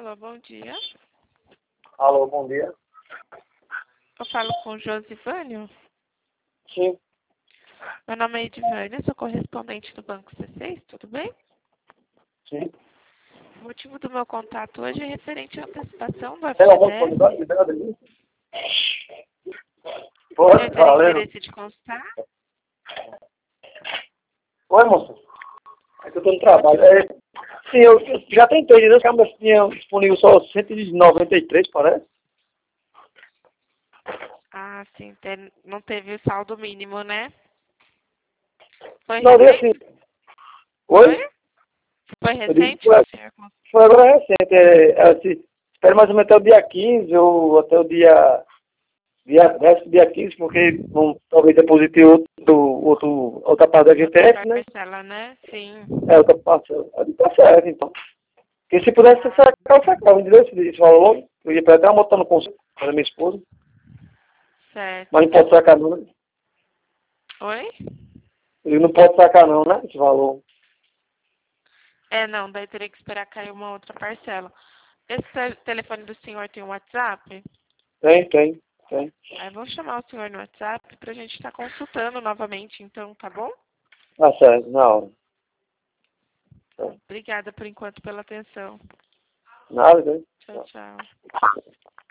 Alô, bom dia. Alô, bom dia. Eu falo com o Josivânio. Sim, Meu nome é Edivânia, sou correspondente do Banco C6, tudo bem? sim. O motivo do meu contato hoje é referente à antecipação do Tem alguma disponibilidade FGTS. de dado ali? O senhor Pode, teria valendo. interesse de constar? Oi, moço. É que eu tô no trabalho. Sim, eu já tentei, entendeu? Que a mulher tinha disponível só 193, parece. Ah, sim, não teve o saldo mínimo, né? Foi Não, deu assim. recente? Oi? Foi Eu digo que recente que o senhor conseguiu? foi agora recente. Espero mais ou menos até o dia 15 ou até o dia 15, porque talvez deposite outra parte da GTS, né? Parcela, né? Sim. Outra parcela. Ali tá certo, então. Porque se pudesse ser sacar, eu sacava, entendeu? Esse valor logo. Eu ia pra até uma moto no conselho para minha esposa. Certo. Mas não pode sacar não, né? Oi? Ele não pode sacar não, né? Esse valor. Não, daí teria que esperar cair uma outra parcela. Esse telefone do senhor tem um WhatsApp? Tem. Aí vou chamar o senhor no WhatsApp pra gente estar consultando novamente, então, tá bom? Tá certo, na hora. Obrigada por enquanto pela atenção. Nada, né? Tchau, tchau.